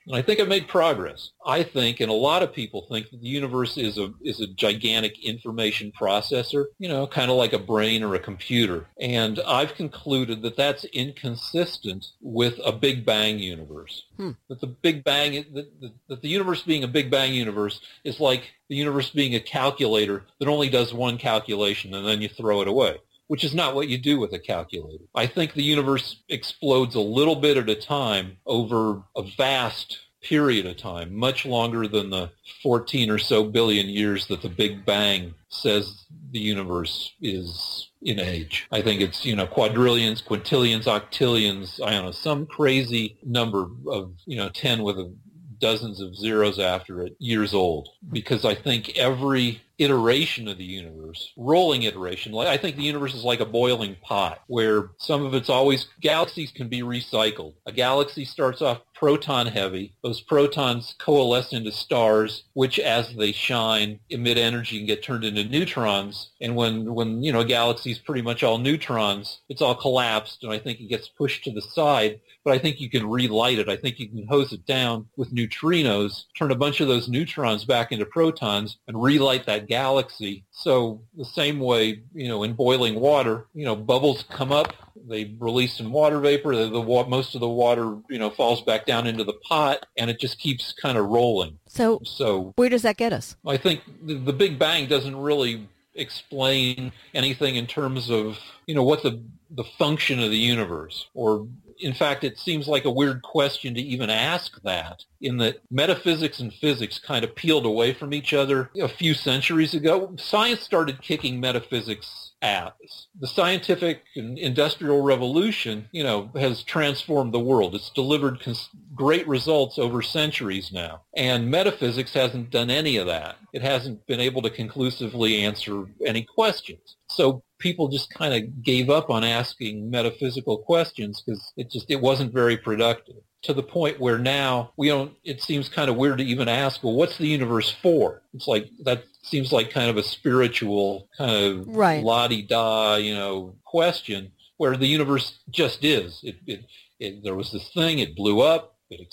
And I think I've made progress. I think, and a lot of people think, that the universe is a gigantic information processor, kind of like a brain or a computer. And I've concluded that that's inconsistent with a Big Bang universe. That the Big Bang, that the universe being a Big Bang universe is like the universe being a calculator that only does one calculation and then you throw it away, which is not what you do with a calculator. I think the universe explodes a little bit at a time over a vast period of time, much longer than the 14 or so billion years that the Big Bang says the universe is in age. I think it's, quadrillions, quintillions, octillions, I don't know, some crazy number of, 10 with dozens of zeros after it, years old. Because I think every iteration of the universe, rolling iteration, I think the universe is like a boiling pot where some of it's always, galaxies can be recycled. A galaxy starts off proton heavy. Those protons coalesce into stars, which as they shine, emit energy and get turned into neutrons. And when a galaxy is pretty much all neutrons, it's all collapsed, and I think it gets pushed to the side. But I think you can relight it. I think you can hose it down with neutrinos, turn a bunch of those neutrons back into protons, and relight that galaxy. So the same way, in boiling water, bubbles come up, they release some water vapor, most of the water, falls back down into the pot, and it just keeps kind of rolling. So where does that get us? I think the Big Bang doesn't really explain anything in terms of, what the function of the universe, or in fact, it seems like a weird question to even ask that, in that metaphysics and physics kind of peeled away from each other a few centuries ago. Science started kicking metaphysics ass. The scientific and industrial revolution, has transformed the world. It's delivered great results over centuries now. And metaphysics hasn't done any of that. It hasn't been able to conclusively answer any questions. So people just kind of gave up on asking metaphysical questions because it wasn't very productive, to the point where now it seems kind of weird to even ask, well, what's the universe for? It's like, that seems like kind of a spiritual kind of la-di-da, question, where the universe just is. There was this thing, it blew up,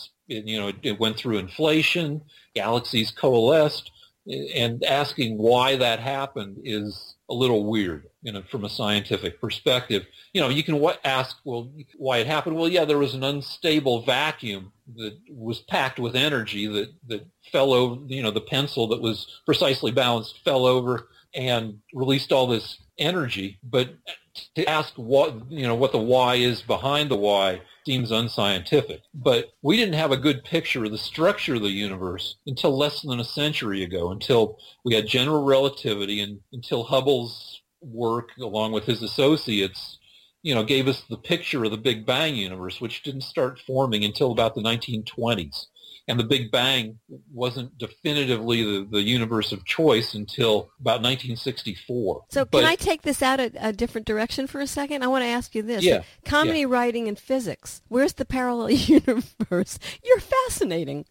it went through inflation, galaxies coalesced, and asking why that happened is a little weird, from a scientific perspective. You can ask, well, why it happened. Well, yeah, there was an unstable vacuum that was packed with energy that fell over, the pencil that was precisely balanced fell over and released all this energy. But to ask what the why is behind the why seems unscientific. But we didn't have a good picture of the structure of the universe until less than a century ago, until we had general relativity, and until Hubble's work, along with his associates, gave us the picture of the Big Bang universe, which didn't start forming until about the 1920s. And the Big Bang wasn't definitively the universe of choice until about 1964. So can I take this out a different direction for a second? I want to ask you this. Yeah. Comedy writing and physics. Where's the parallel universe? You're fascinating.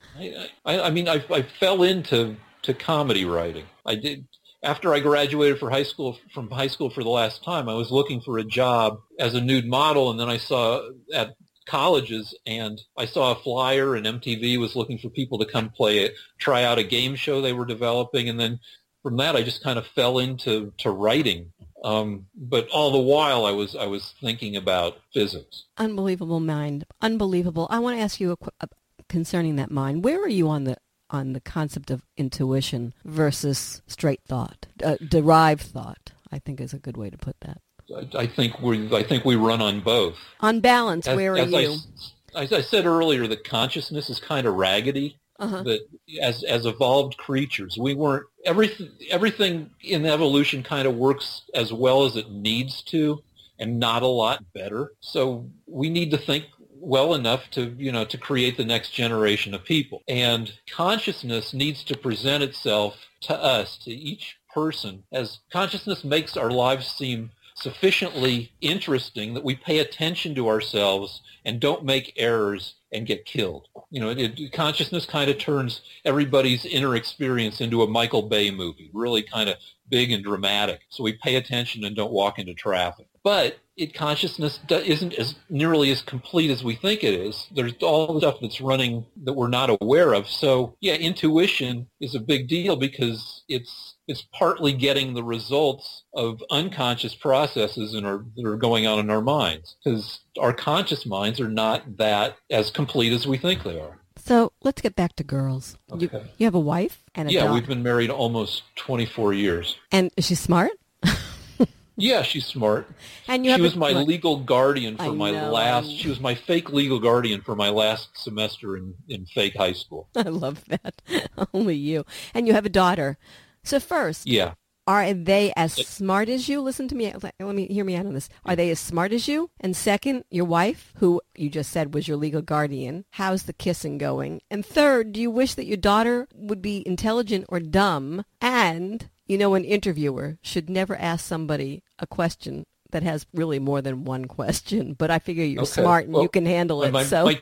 I fell into comedy writing. I did. After I graduated from high school for the last time, I was looking for a job as a nude model, and then I saw at colleges, and I saw a flyer, and MTV was looking for people to come try out a game show they were developing, and then from that I just kind of fell into writing. But all the while I was thinking about physics. Unbelievable mind, unbelievable. I want to ask you concerning that mind. Where are you on the concept of intuition versus straight thought, derived thought? I think is a good way to put that. I think we run on both. On balance, where are you? As I said earlier, that consciousness is kind of raggedy. That as evolved creatures, we weren't everything in evolution kind of works as well as it needs to, and not a lot better. So we need to think well enough to create the next generation of people. And consciousness needs to present itself to us, to each person, as consciousness makes our lives seem sufficiently interesting that we pay attention to ourselves and don't make errors and get killed. Consciousness kind of turns everybody's inner experience into a Michael Bay movie, really kind of big and dramatic. So we pay attention and don't walk into traffic. But consciousness isn't as nearly as complete as we think it is. There's all the stuff that's running that we're not aware of. So yeah, intuition is a big deal because it's partly getting the results of unconscious processes that are going on in our minds, because our conscious minds are not that as complete as we think they are. So let's get back to girls. Okay. You have a wife and a daughter. Yeah, we've been married almost 24 years. And is she smart? Yeah, she's smart. And she was my legal guardian for she was my fake legal guardian for my last semester in fake high school. I love that. Only you. And you have a daughter. So first, yeah. Are they as smart as you? Listen to me. Hear me out on this. Are they as smart as you? And second, your wife, who you just said was your legal guardian, how's the kissing going? And third, do you wish that your daughter would be intelligent or dumb? And, an interviewer should never ask somebody a question that has really more than one question. But I figure you're smart and you can handle it.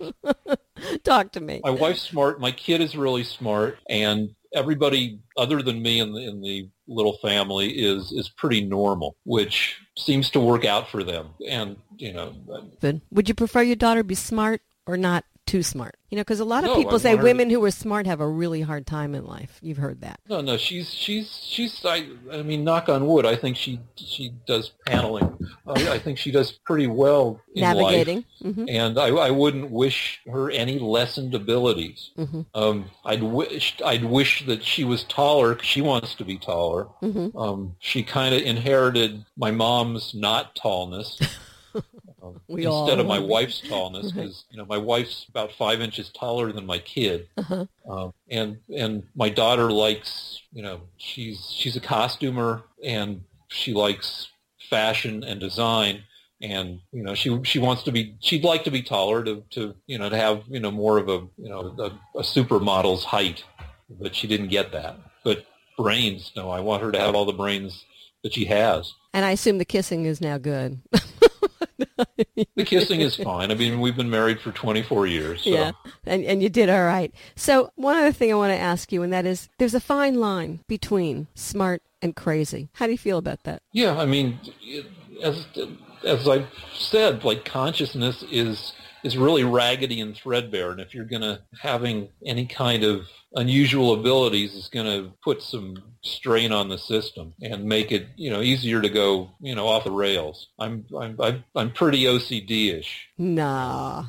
Talk to me. My wife's smart. My kid is really smart. And everybody other than me in the little family is pretty normal, which seems to work out for them. And, Good. Would you prefer your daughter be smart or not too smart? Because a lot of people say women who are smart have a really hard time in life. You've heard that. No, she's I mean, knock on wood, I think she does paneling. I think she does pretty well in navigating. Life. Mm-hmm. And I wouldn't wish her any lessened abilities. Mm-hmm. I'd wish that she was taller, because she wants to be taller. Mm-hmm. She kind of inherited my mom's not tallness. Instead of my wife's tallness, because my wife's about 5 inches taller than my kid, and my daughter likes, she's a costumer and she likes fashion and design, and she wants to be, she'd like to be taller to have more of a supermodel's height, but she didn't get that. But brains, no, I want her to have all the brains that she has. And I assume the kissing is now good. The kissing is fine. I mean, we've been married for 24 years. So. Yeah, and you did all right. So one other thing I want to ask you, and that is, there's a fine line between smart and crazy. How do you feel about that? Yeah, I mean, as I've said, like, consciousness is really raggedy and threadbare, and if you're going to having any kind of unusual abilities, is going to put some strain on the system and make it easier to go off the rails. I'm pretty OCD-ish. Nah.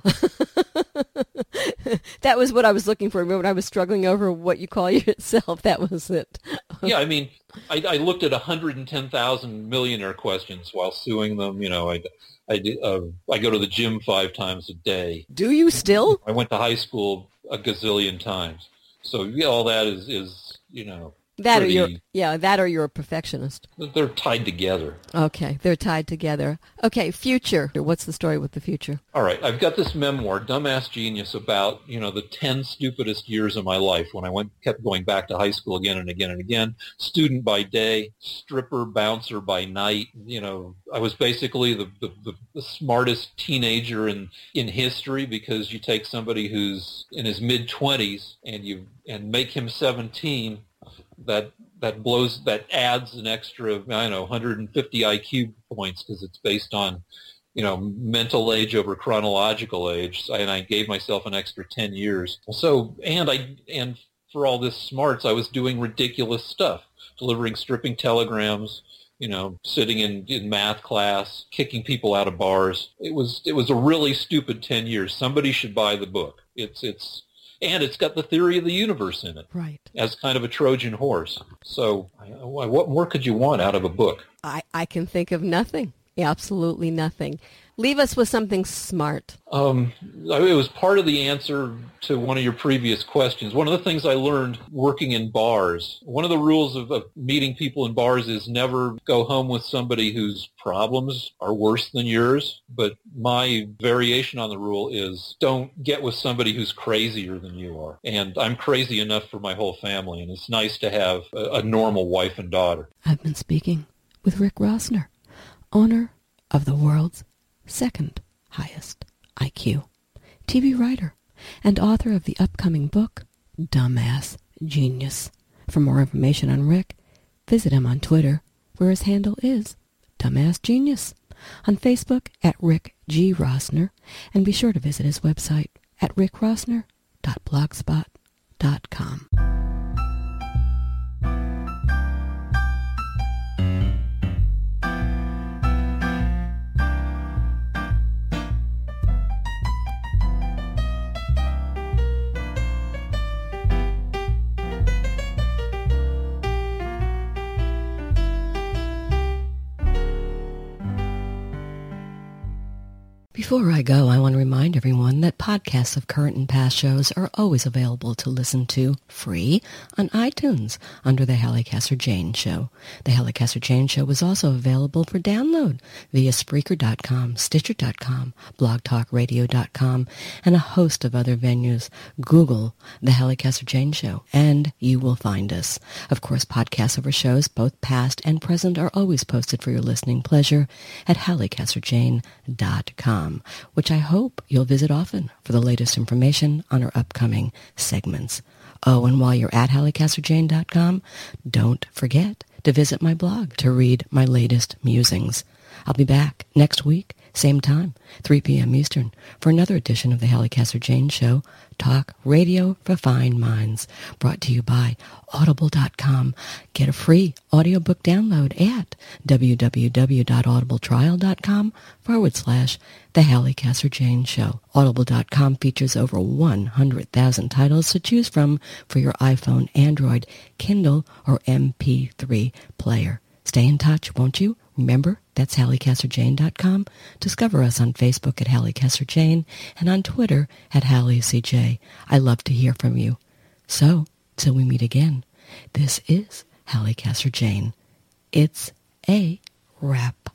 That was what I was looking for. Remember when I was struggling over what you call yourself? That was it. Yeah, I mean, I looked at 110,000 millionaire questions while suing them. I go to the gym 5 times a day. Do you still? I went to high school a gazillion times. So yeah, all that is that pretty, or you're a perfectionist. They're tied together. Okay, they're tied together. Okay, future. What's the story with the future? All right, I've got this memoir, Dumbass Genius, about the 10 stupidest years of my life when I kept going back to high school again and again and again. Student by day, stripper, bouncer by night. I was basically the smartest teenager in history, because you take somebody who's in his mid-20s and make him 17. That adds an extra 150 IQ points, because it's based on mental age over chronological age, and I gave myself an extra 10 years. So and for all this smarts, I was doing ridiculous stuff, delivering stripping telegrams, sitting in math class, kicking people out of bars. It was a really stupid 10 years. Somebody should buy the book. And it's got the theory of the universe in it, right, as kind of a Trojan horse. So what more could you want out of a book? I can think of nothing. Absolutely nothing. Leave us with something smart. It was part of the answer to one of your previous questions. One of the things I learned working in bars, one of the rules of meeting people in bars is never go home with somebody whose problems are worse than yours. But my variation on the rule is don't get with somebody who's crazier than you are. And I'm crazy enough for my whole family, and it's nice to have a normal wife and daughter. I've been speaking with Rick Rossner, owner of the world's second highest IQ, TV writer, and author of the upcoming book, Dumbass Genius. For more information on Rick, visit him on Twitter, where his handle is Dumbass Genius. on Facebook at Rick G. Rossner, and be sure to visit his website at rickrossner.blogspot.com. Before I go, I want to remind everyone that podcasts of current and past shows are always available to listen to free on iTunes under The Hallie Casser-Jayne Show. The Hallie Casser-Jayne Show is also available for download via Spreaker.com, Stitcher.com, BlogTalkRadio.com, and a host of other venues. Google The Hallie Casser-Jayne Show, and you will find us. Of course, podcasts of our shows, both past and present, are always posted for your listening pleasure at HallieCasserJayne.com, which I hope you'll visit often for the latest information on our upcoming segments. Oh, and while you're at HallieCasserJayne.com, don't forget to visit my blog to read my latest musings. I'll be back next week, same time, 3 p.m. Eastern, for another edition of the Hallie Casser-Jayne Show, Talk Radio for Fine Minds, brought to you by Audible.com. Get a free audiobook download at www.audibletrial.com/The Hallie Casser-Jayne Show. Audible.com features over 100,000 titles to choose from for your iPhone, Android, Kindle, or MP3 player. Stay in touch, won't you? Remember, that's HallieCasserJayne.com. Discover us on Facebook at Hallie Casser-Jayne and on Twitter at HallieCJ. I love to hear from you. So, till we meet again, this is Hallie Casser-Jayne. It's a wrap.